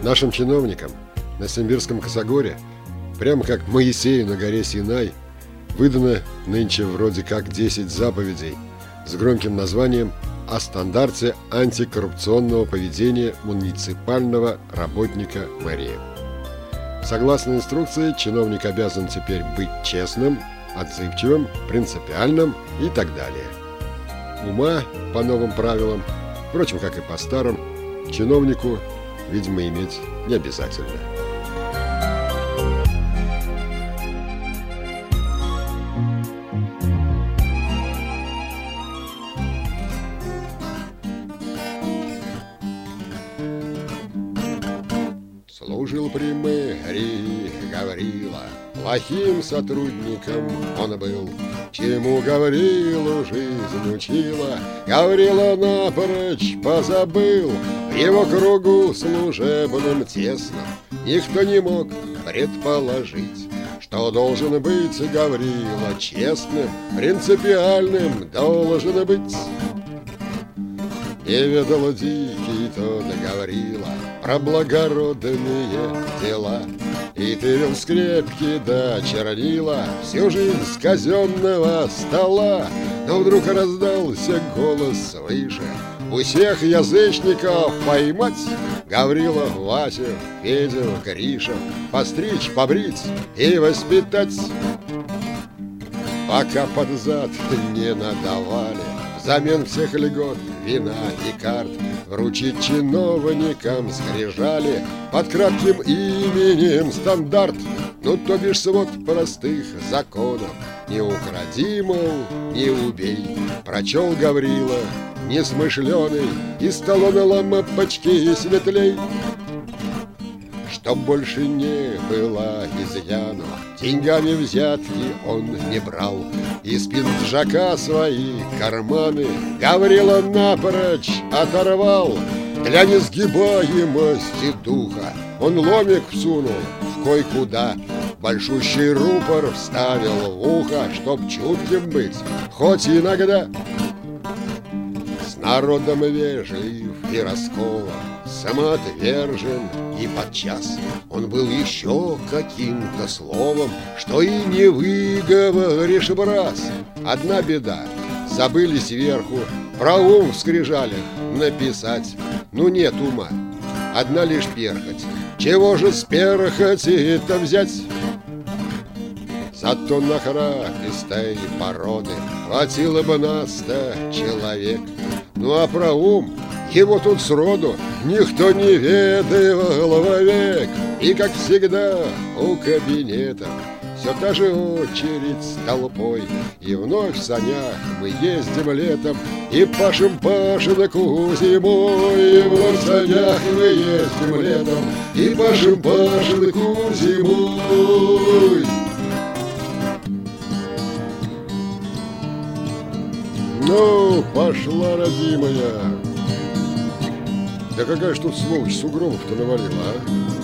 Нашим чиновникам на Симбирском косогоре, прямо как Моисею на горе Синай, выдано нынче вроде как 10 заповедей с громким названием «О стандарте антикоррупционного поведения муниципального работника мэрии». Согласно инструкции, чиновник обязан теперь быть честным, отзывчивым, принципиальным и так далее. Ума по новым правилам, впрочем, как и по старым, чиновнику, видимо, иметь не обязательно. Служил при мэрии Гаврила, плохим сотрудником он был. Чему Гаврилу жизнь учила, Гаврила напрочь позабыл. В его кругу служебном тесном никто не мог предположить, что должен быть Гаврила честным, принципиальным должен быть. Не ведал дикий тот Гаврила про благородные дела, и тырил скрепки да чернила всю жизнь с казенного стола. Но вдруг раздался голос свыше: у всех язычников поймать Гаврила, Васю, Федю, Гришу, постричь, побрить и воспитать. Пока под зад не надавали, взамен всех льгот, вина и карт, вручить чиновникам скрижали под кратким именем стандарт. Ну, то бишь свод простых законов: не укради, мол, не убей. Прочел Гаврила несмышленый, и стало на лампочке светлей. Чтоб больше не было изъяну, деньгами взятки он не брал. Из пиджака свои карманы Гаврила напрочь оторвал. Для несгибаемости духа он ломик всунул в кой-куда, большущий рупор вставил в ухо, чтоб чутким быть хоть иногда. С народом вежлив и раскован, самоотвержен, и подчас он был еще каким-то словом, что и не выговоришь в раз. Одна беда: забыли сверху про ум в скрижалях написать. Ну, нет ума, одна лишь перхоть. Чего же с перхоти-то взять? Зато нахрапистой породы хватило бы нас-то человек. Ну а про ум его тут сроду никто не ведал вовек. И, как всегда, у кабинета все та же очередь с толпой. И вновь в санях мы ездим летом и пашем пашенку зимой. И вновь в санях мы ездим летом и пашем пашенку зимой. Ну, пошла, родимая. Да какая ж тут сволочь сугробов-то навалила, а?